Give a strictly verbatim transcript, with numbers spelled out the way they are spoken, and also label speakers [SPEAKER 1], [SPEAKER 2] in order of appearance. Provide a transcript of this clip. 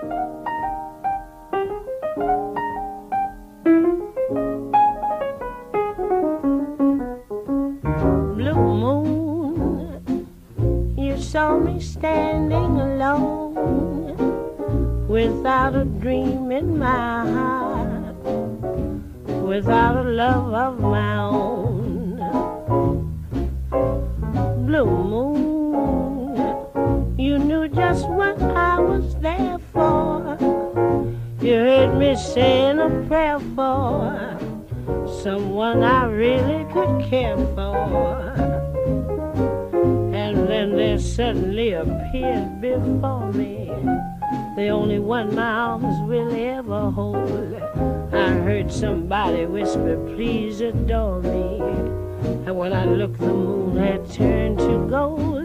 [SPEAKER 1] Blue moon, you saw me standing alone without a dream in my heart, without a love of my own. Blue moon, you knew just what I was there for. You heard me saying a prayer for someone I really could care for. And then there suddenly appeared before me the only one my arms will ever hold. I heard somebody whisper, please adore me. And when I looked, the moon had turned to gold.